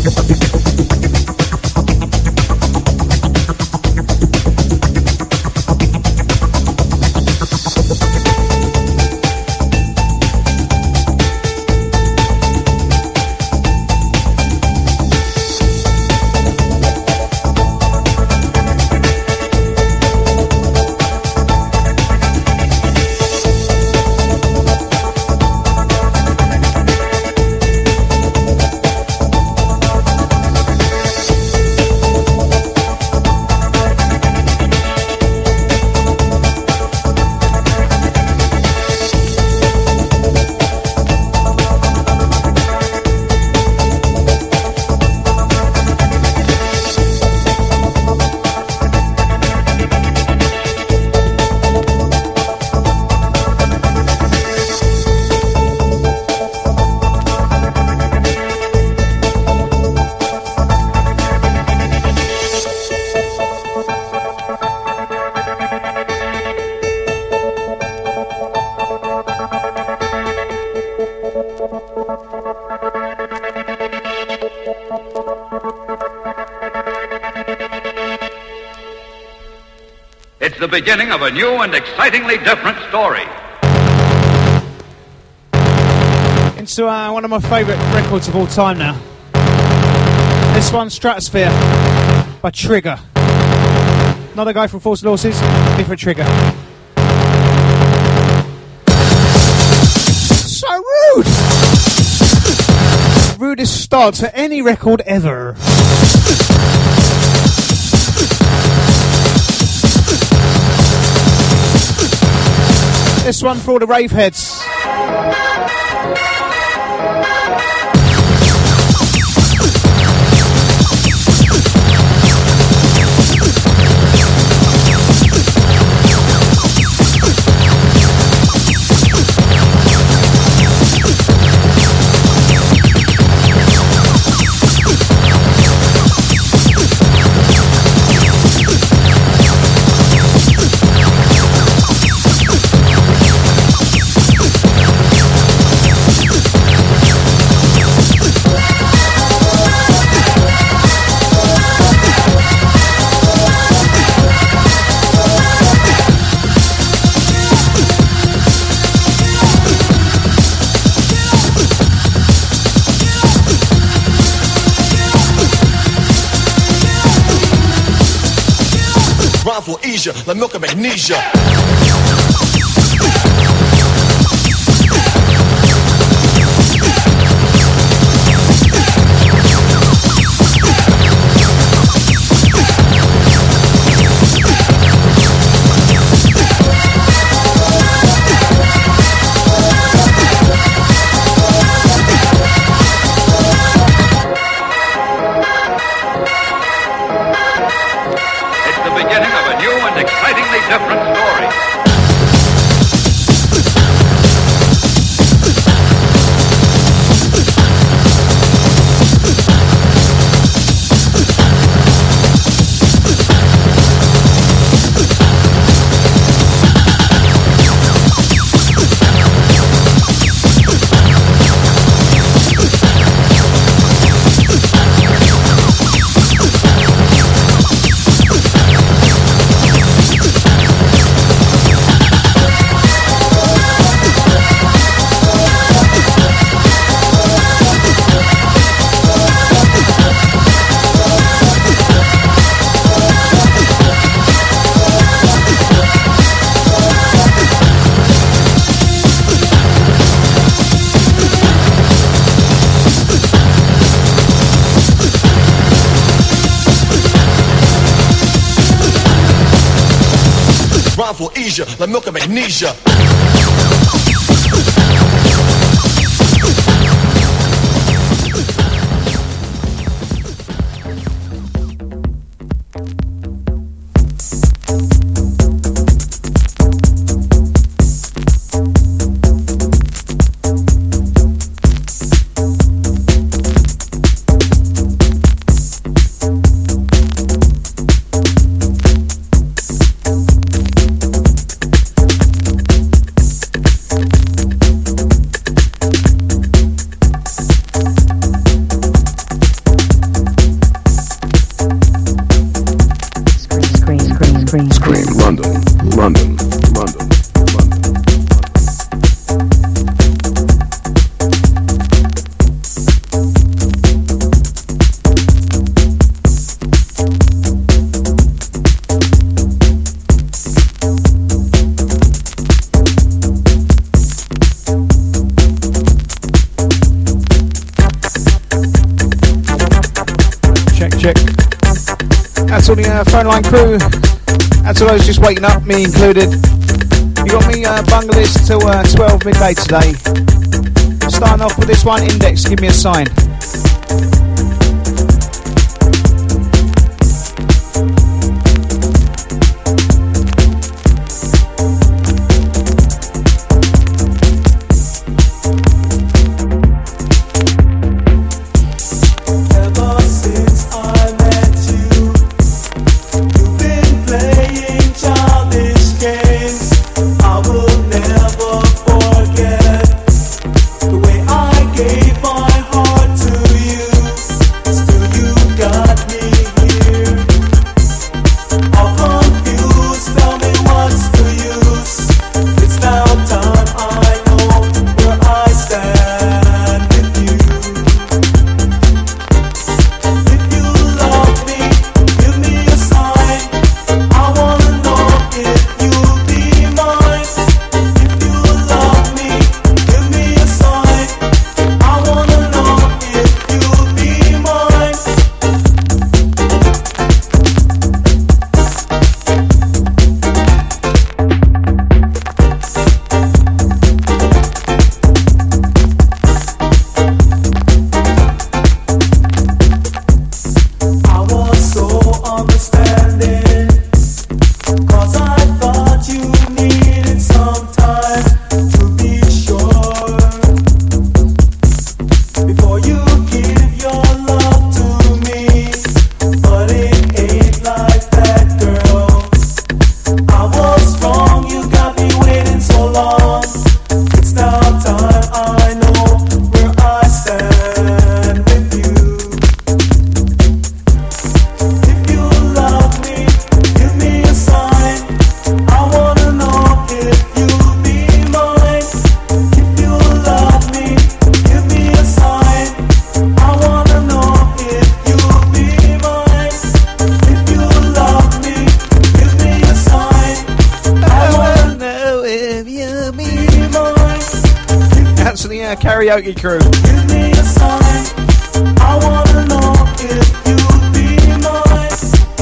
It's the beginning of a new and excitingly different story. Into one of my favourite records of all time now. This one, Stratosphere, by Trigger. Another guy from Force Horses, different Trigger. So rude! Rudest start to any record ever. This one for all the rave heads. For Asia, like milk and magnesia. Excitingly different story. For Asia, like milk and magnesia. Scream, London, London, London. Check. That's all the phone line crew. That's all those just waking up, me included. You got me bungalist till 12 midday today. Starting off with this one, Index, give me a sign. Karaoke crew. Give me a sign. I wanna know if you'll be mine.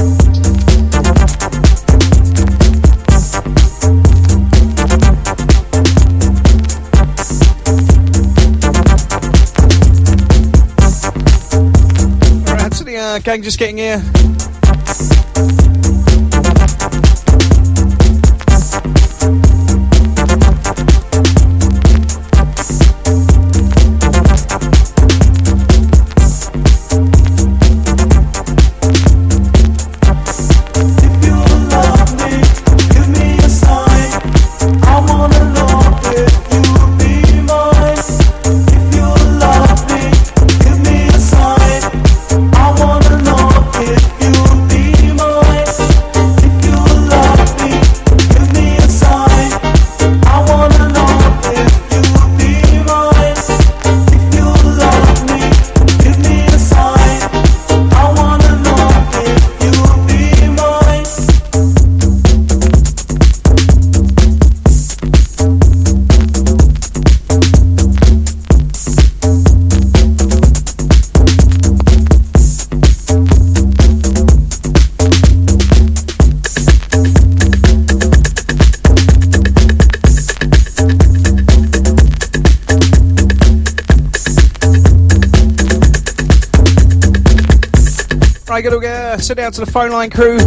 Alright, so the gang just getting here. Right, gotta sit down to the phone line crew.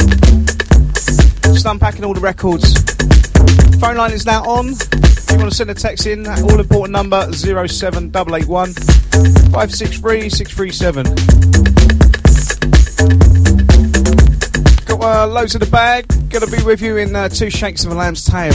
Just unpacking all the records. Phone line is now on. If you want to send a text in, that all important number 07881 563 637. Got loads of the bag. Gonna be with you in 2 shakes of a lamb's tail.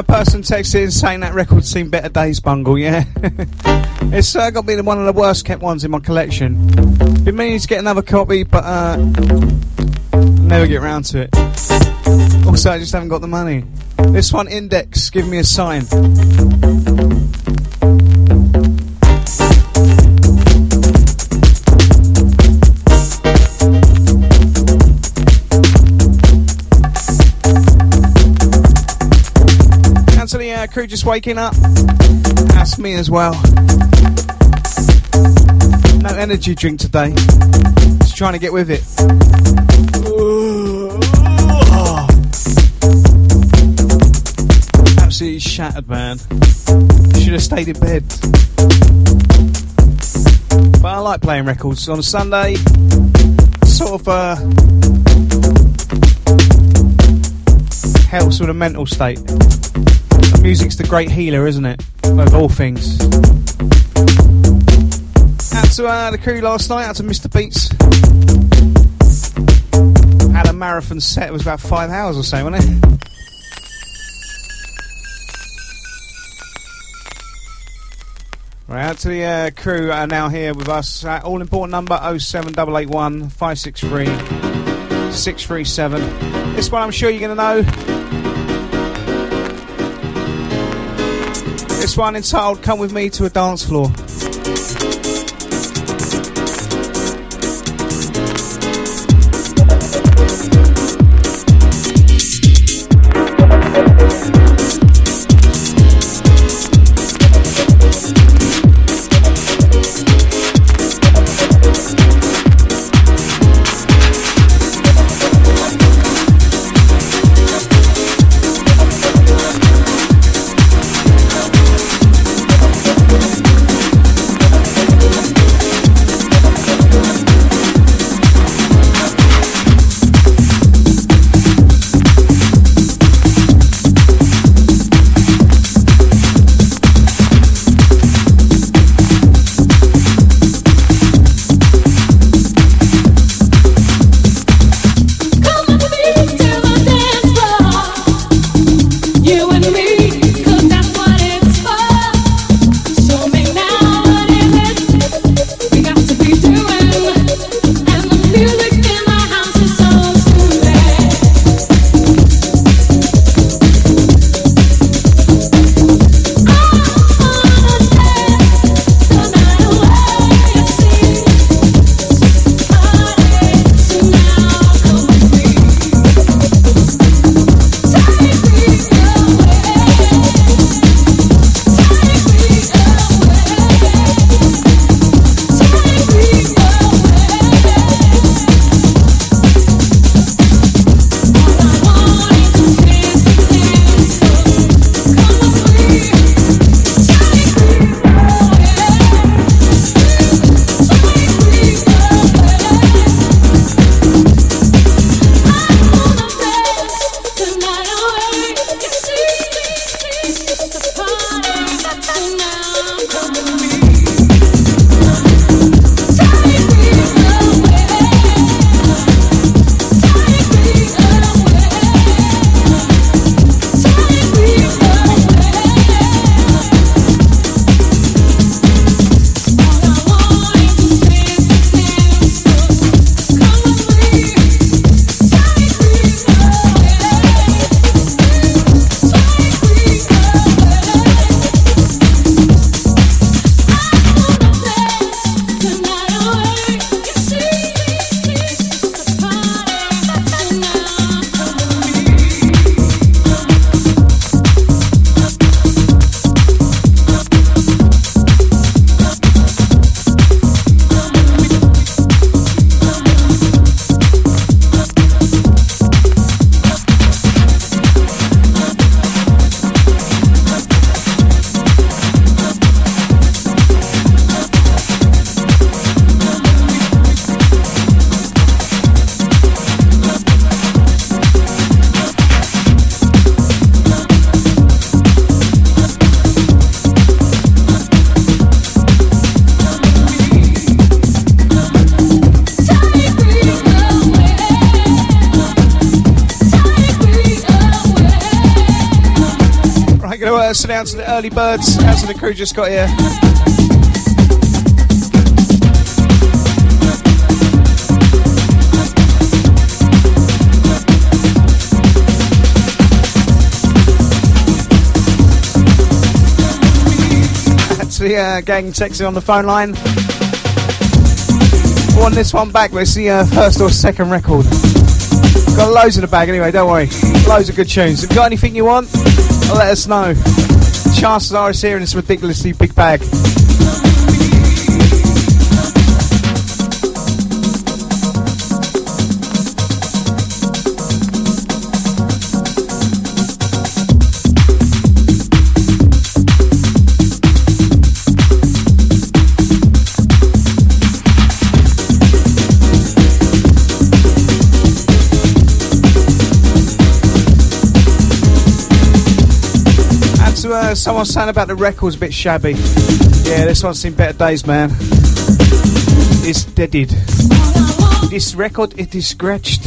person texted in saying that record's seen better days, Bungle, yeah. It's got to be one of the worst kept ones in my collection. Been meaning to get another copy, but never get round to it. Also, I just haven't got the money. This one, Index, Give Me a Sign. To the crew just waking up. That's me as well. No energy drink today. Just trying to get with it. Absolutely shattered, man. Should have stayed in bed. But I like playing records on a Sunday. Sort of helps with a mental state. Music's the great healer, isn't it? Of all things. Out to the crew last night, out to Mr. Beats. Had a marathon set, it was about 5 hours or so, wasn't it? Right, out to the crew are now here with us. All important number 07881 563 637. This one I'm sure you're going to know. This one entitled Come With Me to a Dance Floor. going to send out to the early birds, out to the crew just got here. The gang texting on the phone line. I want this one back, but it's the first or second record. Got loads in the bag anyway, don't worry. Loads of good tunes. If you've got anything you want, let us know. Chances are it's here in this ridiculously big bag. Someone saying about the record's a bit shabby. Yeah, this one's seen better days, man. It's deaded. This record, it is scratched.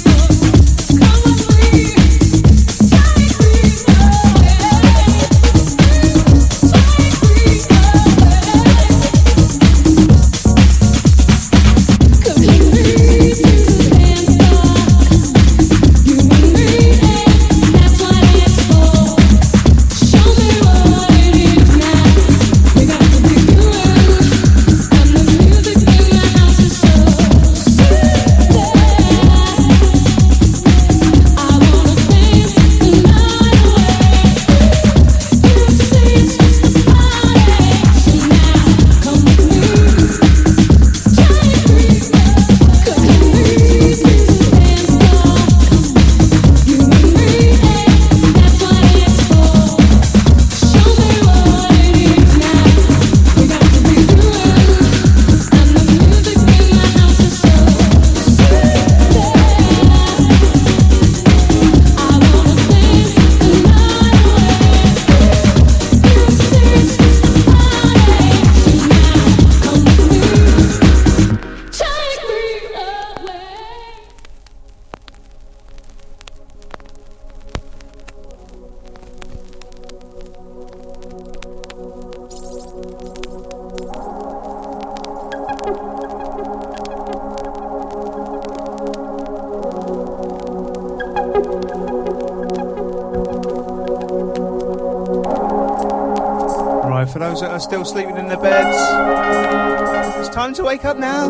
For those that are still sleeping in their beds, it's time to wake up now.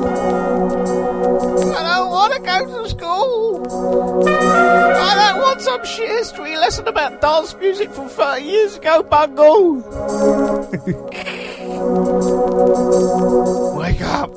I don't want to go to school. I don't want some shit history lesson about dance music from 30 years ago, Bungle. Wake up.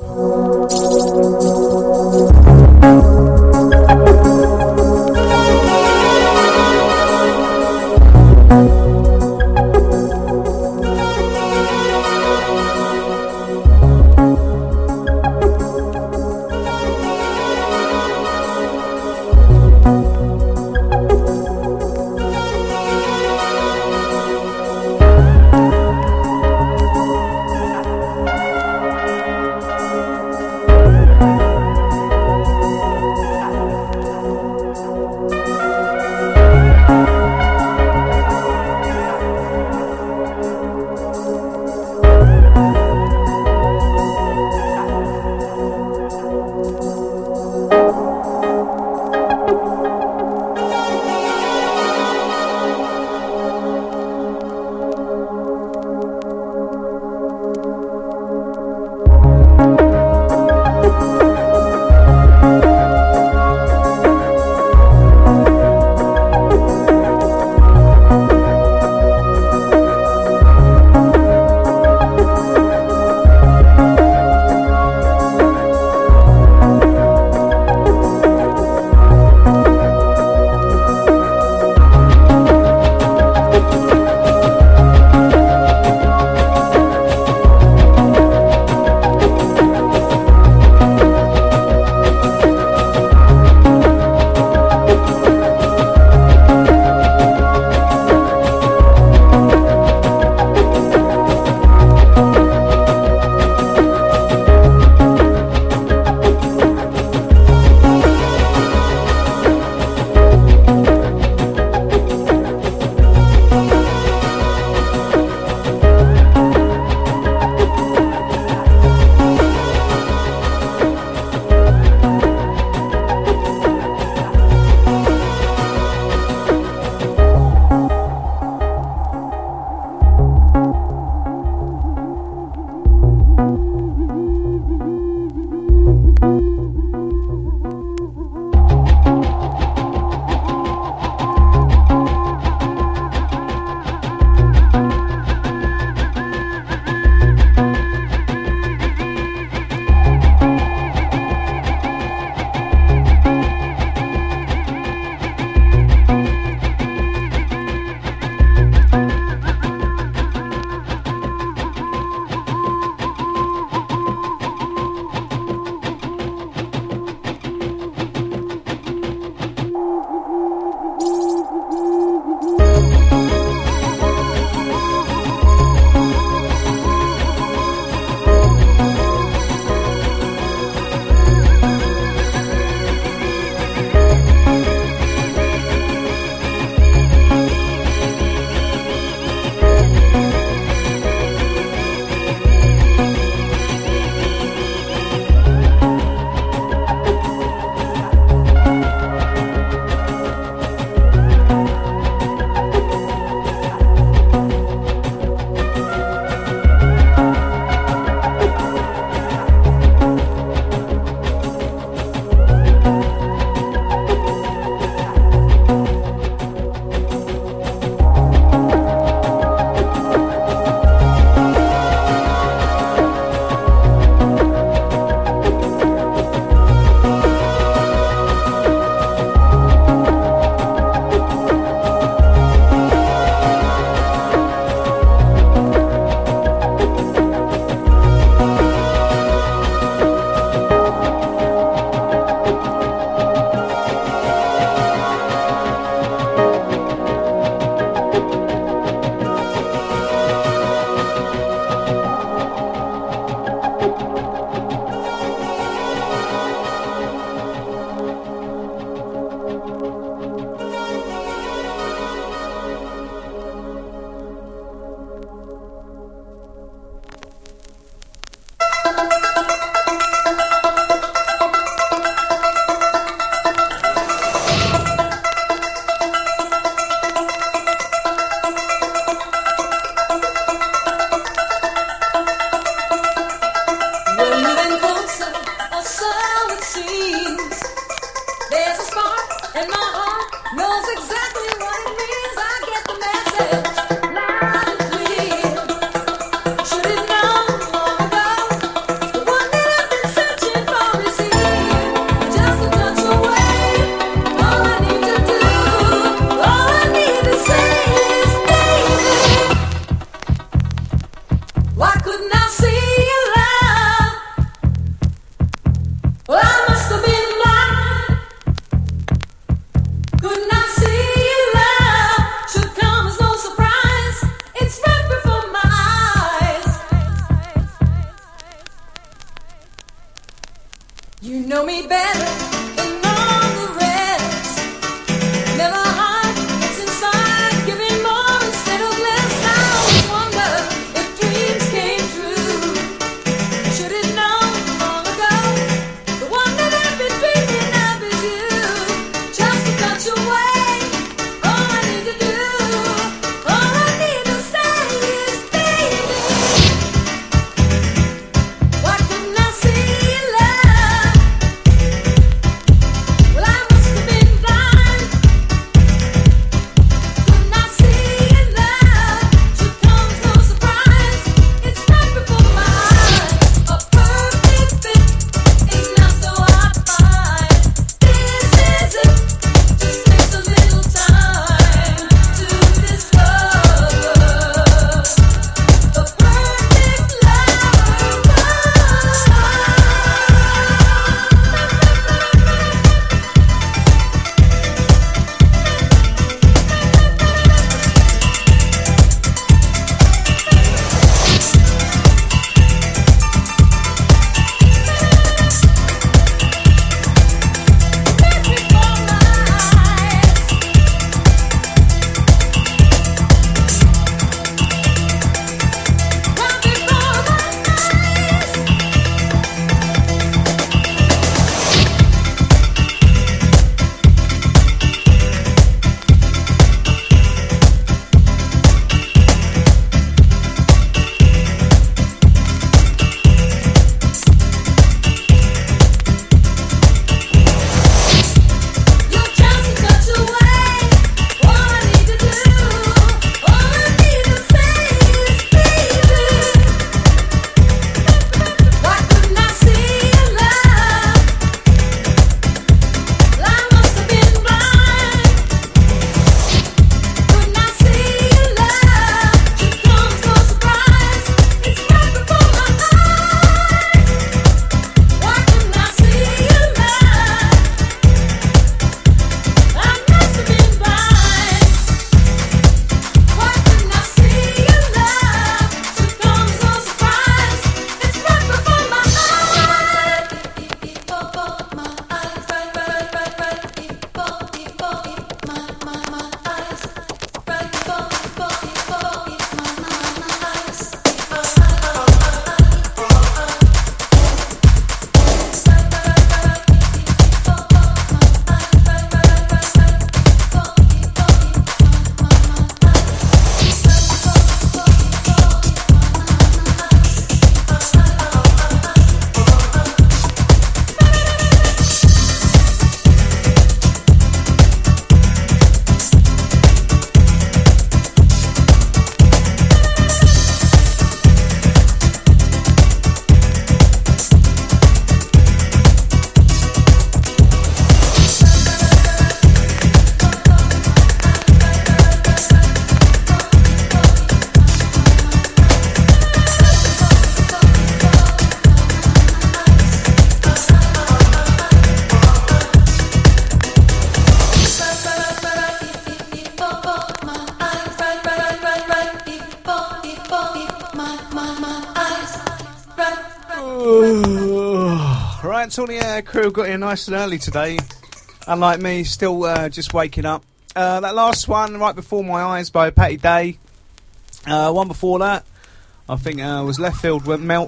out to all the crew who got here nice and early today. Unlike me, still just waking up. That last one, Right Before My Eyes by Patty Day. One before that, I think was Left Field with Melt.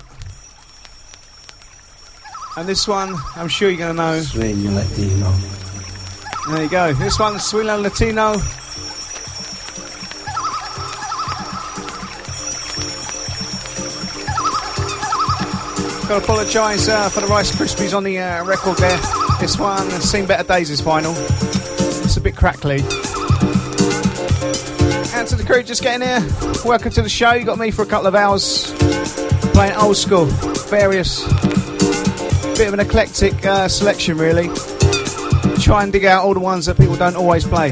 And this one, I'm sure you're going to know. Sueño Latino. There you go. This one's Sueño Latino. Got to apologise for the Rice Krispies on the record there. This one has seen better days, this vinyl. It's a bit crackly. And to the crew just getting here, welcome to the show. You got me for a couple of hours playing old school, various, bit of an eclectic selection really. Try and dig out all the ones that people don't always play.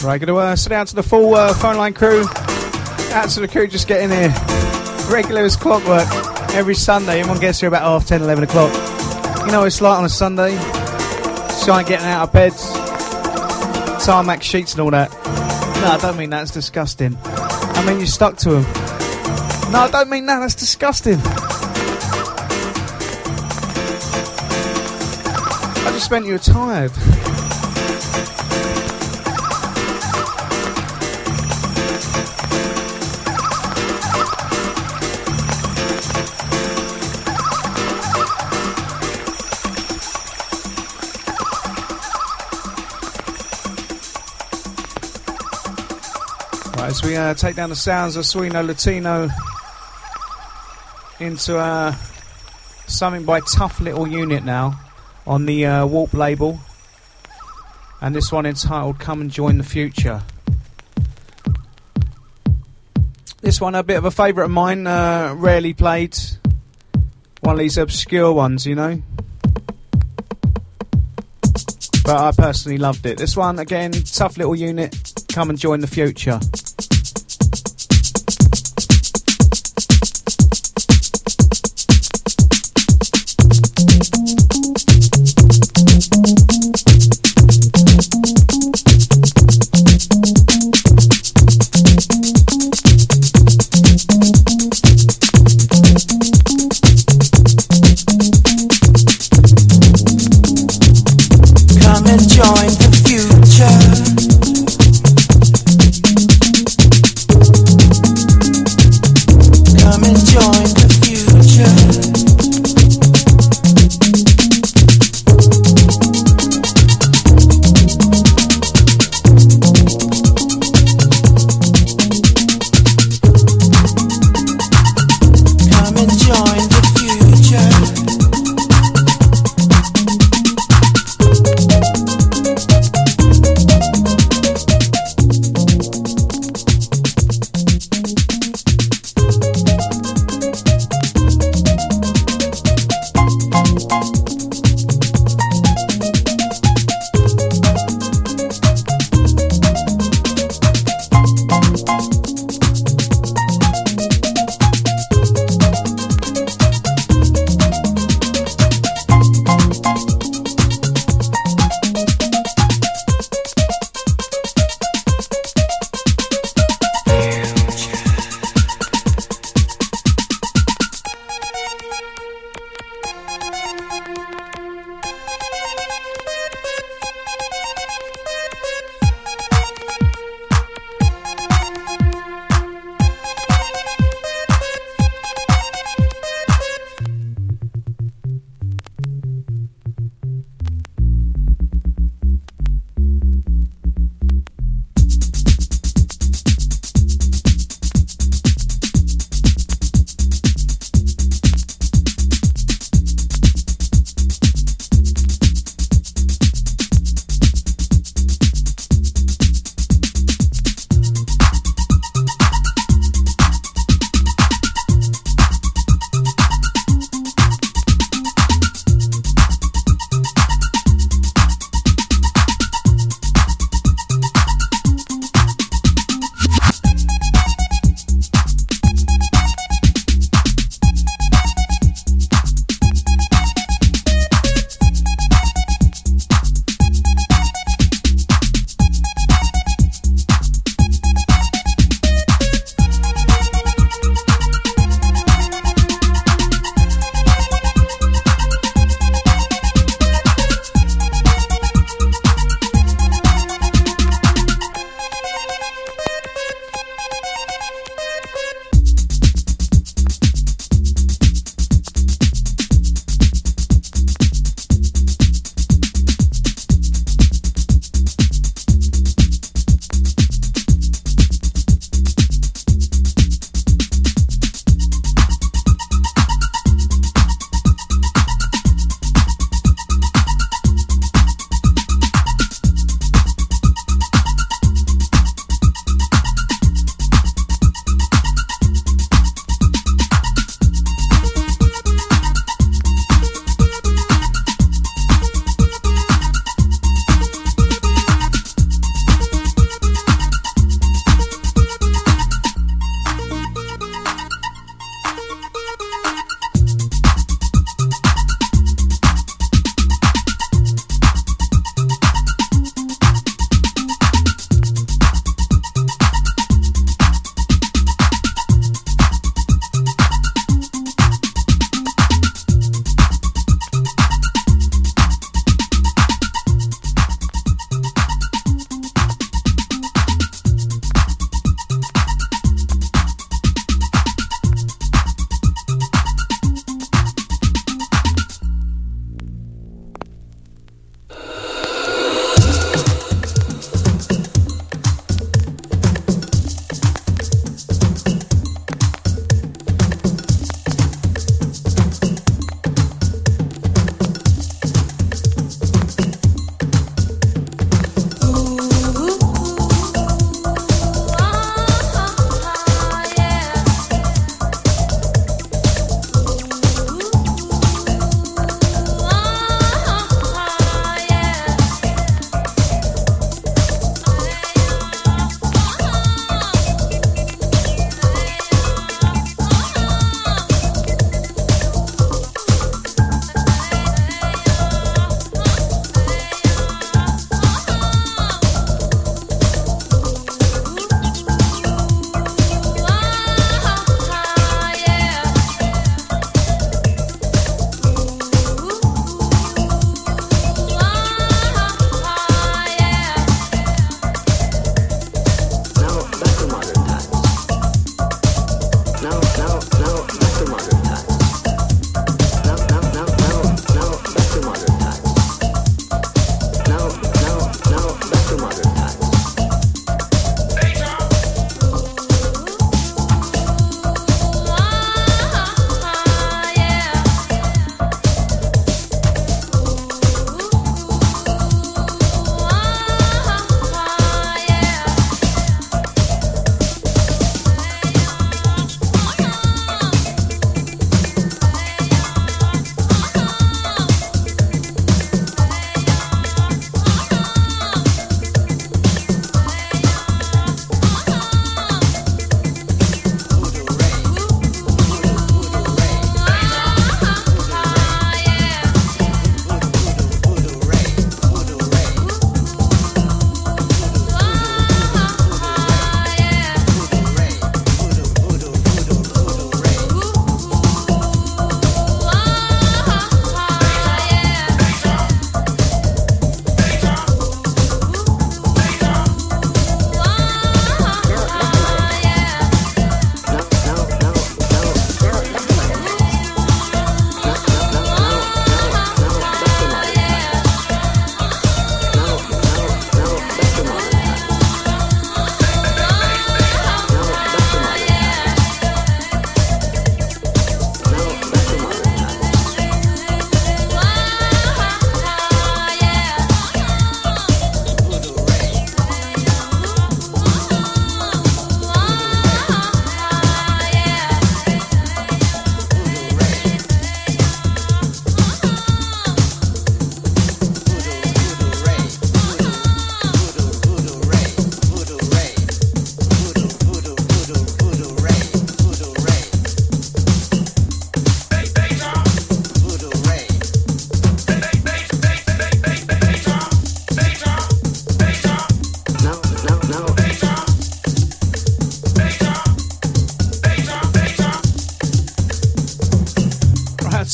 Right, going to send out to the full phone line crew. Out to the crew just getting here. Regular as clockwork. Every Sunday, everyone gets here about 10:30, 11 o'clock. You know what it's like on a Sunday? Trying getting out of bed. Tarmac sheets and all that. No, I don't mean that. It's disgusting. I mean, you're stuck to them. No, I don't mean that. That's disgusting. I just meant you were tired. As we take down the sounds of Sueno Latino into something by Tough Little Unit now on the Warp label, and this one entitled Come and Join the Future. This one a bit of a favourite of mine, rarely played, one of these obscure ones, you know, but I personally loved it. This one again, Tough Little Unit, Come and Join the Future.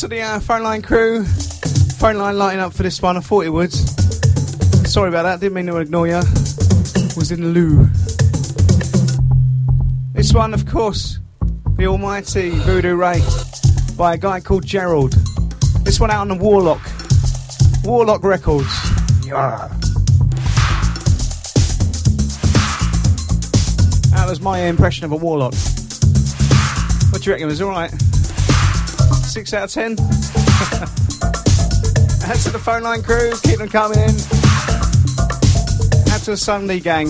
to the phone line crew. Phone line lighting up for this one. I thought it would. Sorry about that. Didn't mean to ignore you. Was in the loo. This one, of course, the almighty Voodoo Ray by a guy called Gerald. This one out on the Warlock Records. Yeah. That was my impression of a warlock. What do you reckon? Was it alright? 6 out of 10? Add to the phone line crew, keep them coming in. Add to the Sunday gang.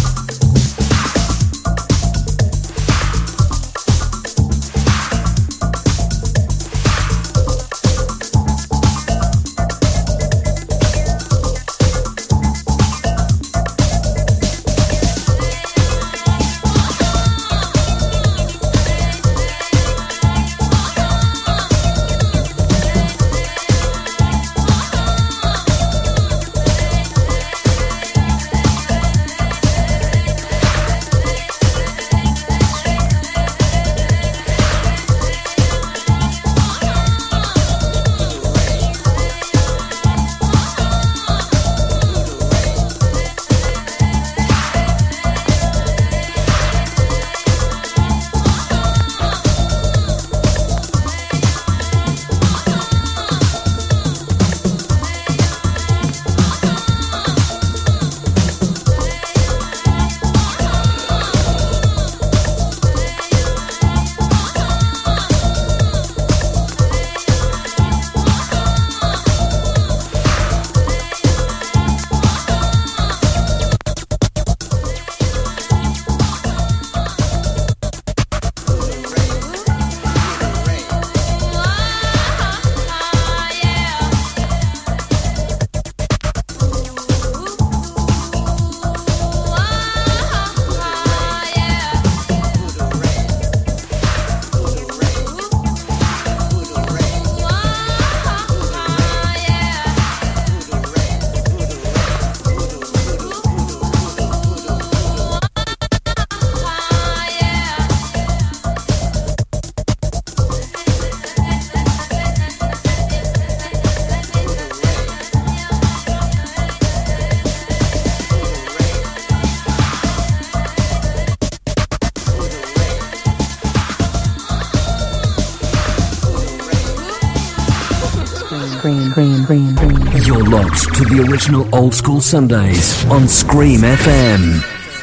Green. You're locked to the original Old School Sundays on Scream FM.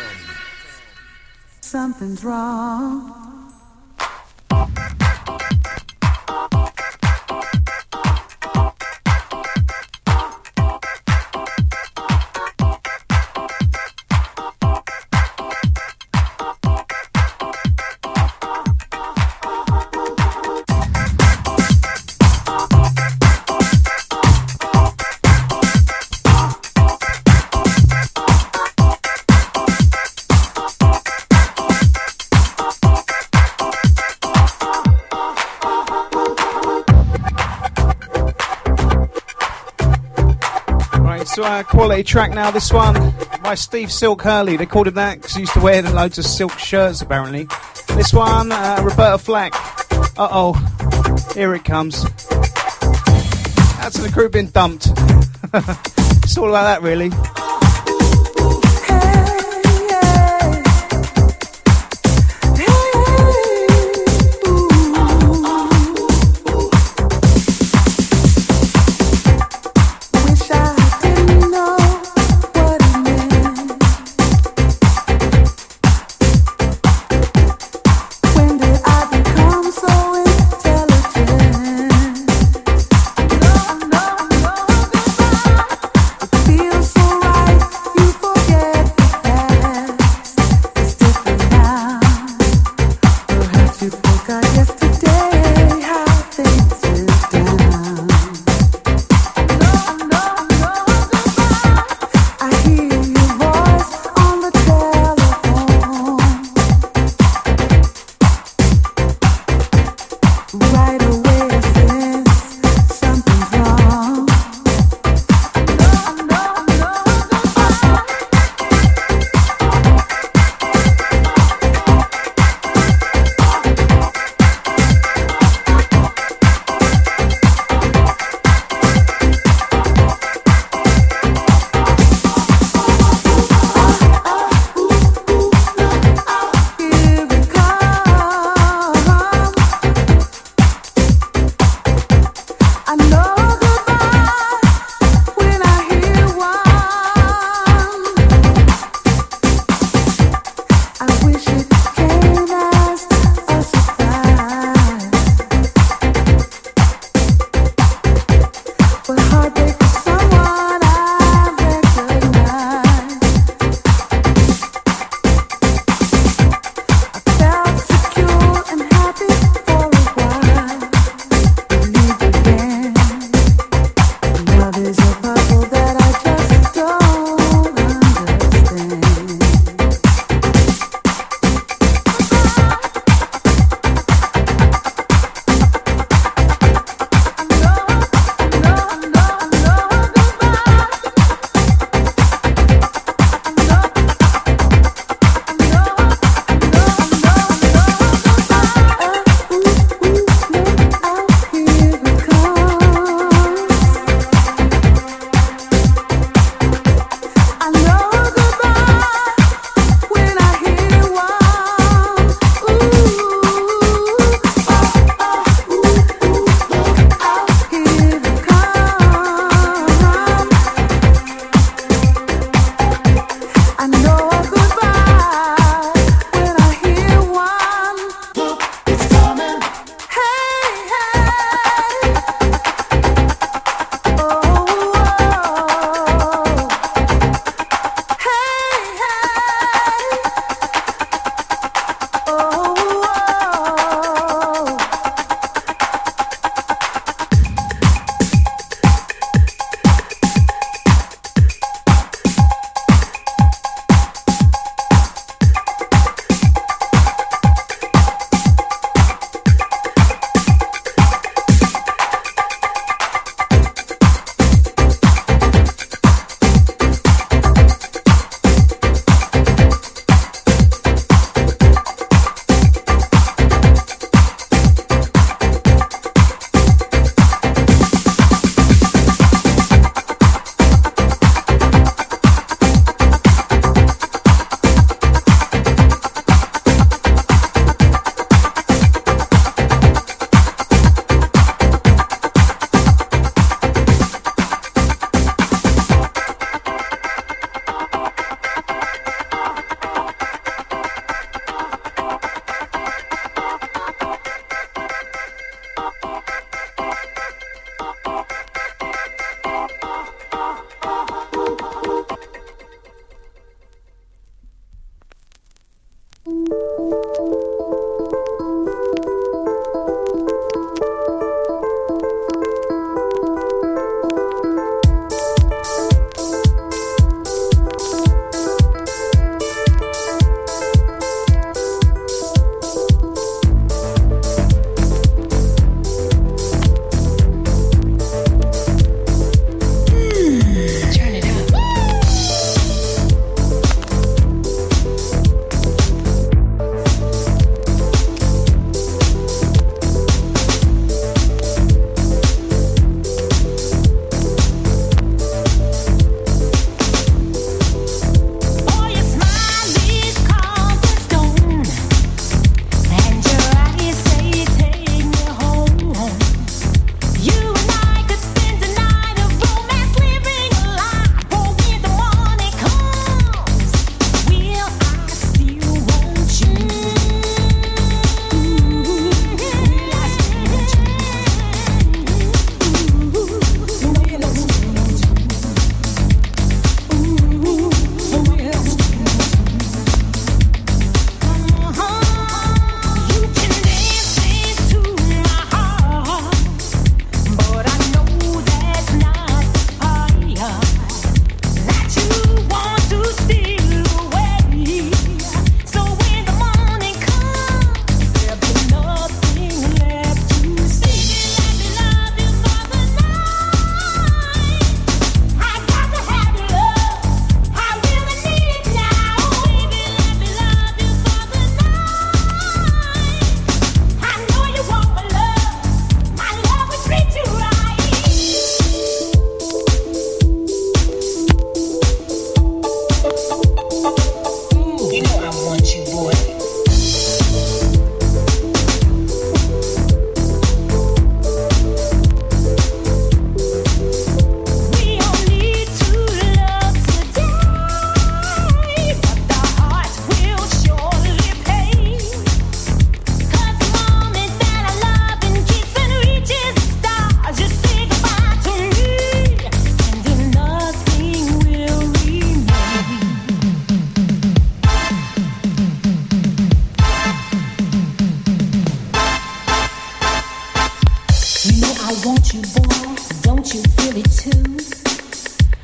Something's wrong. Quality track now, this one by Steve Silk Hurley. They called him that because he used to wear loads of silk shirts apparently. This one, Roberta Flack. Uh-oh, here it comes. That's the crew been dumped. It's all about that really. Feels so right.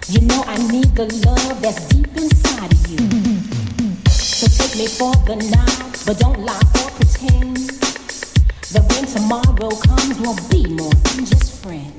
You know I need the love that's deep inside of you. So take me for the night, but don't lie or pretend that when tomorrow comes, we'll be more than just friends.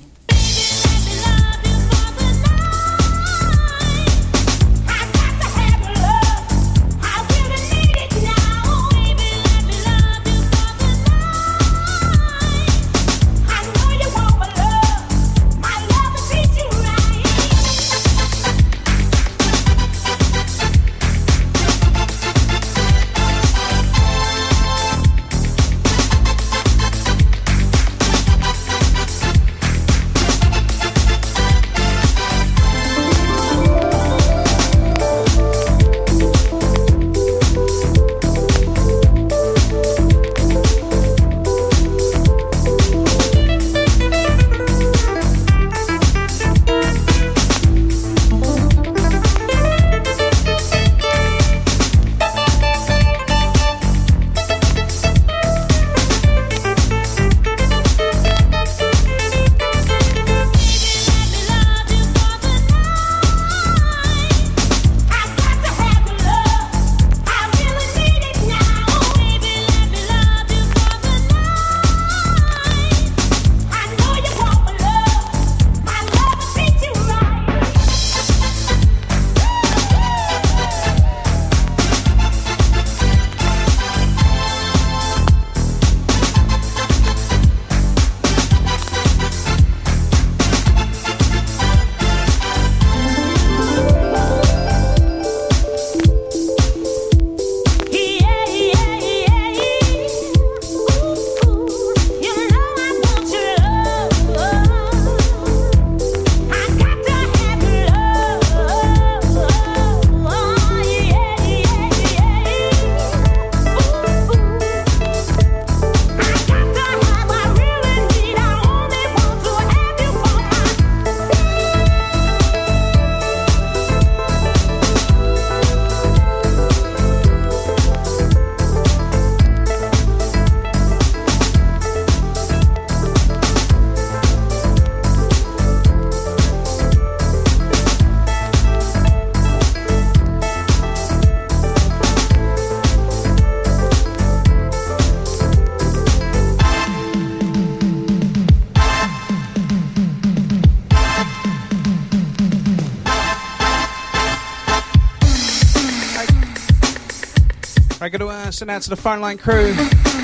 I'm going to send out to the phone line crew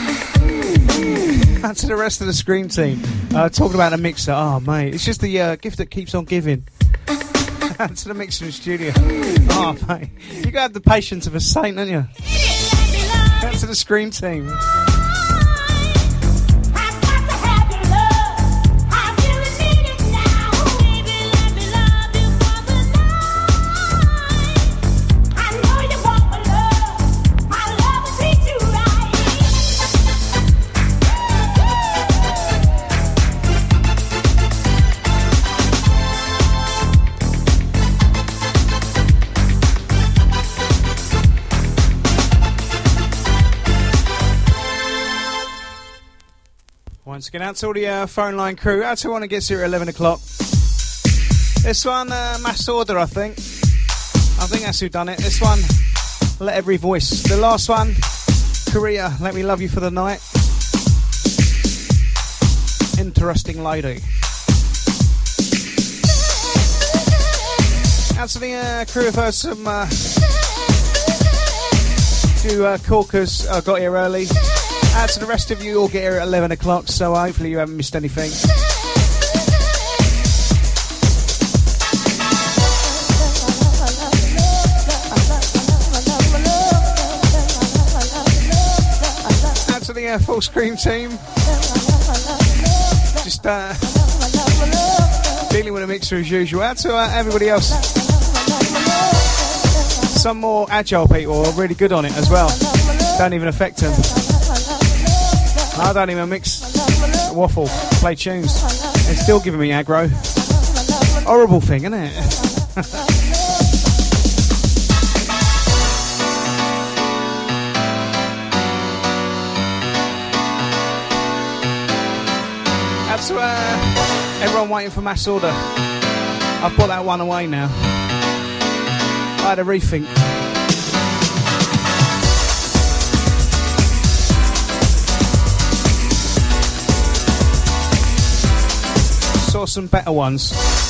and to the rest of the Scream team. Talking about the mixer. Oh, mate. It's just the gift that keeps on giving. And to the mixer in the studio. Oh, mate. You got to have the patience of a saint, don't you? Out to the Scream team. Once again, out to all the phone line crew. Out to one that gets here at 11 o'clock. This one, Mass Order, I think. I think that's who done it. This one, Let Every Voice. The last one, Korea, Let Me Love You for the Night. Interesting lady. Out to the crew who've heard some few corkers got here early. Out to the rest of you, all get here at 11 o'clock, so hopefully you haven't missed anything. Out to the full Scream team. Just dealing with a mixer as usual. Out to everybody else. Some more agile people are really good on it as well. Don't even affect them. I don't even mix waffle, play tunes. It's still giving me aggro. Horrible thing, isn't it? That's everyone waiting for Mass Order. I've put that one away now. I had a rethink. Saw some better ones.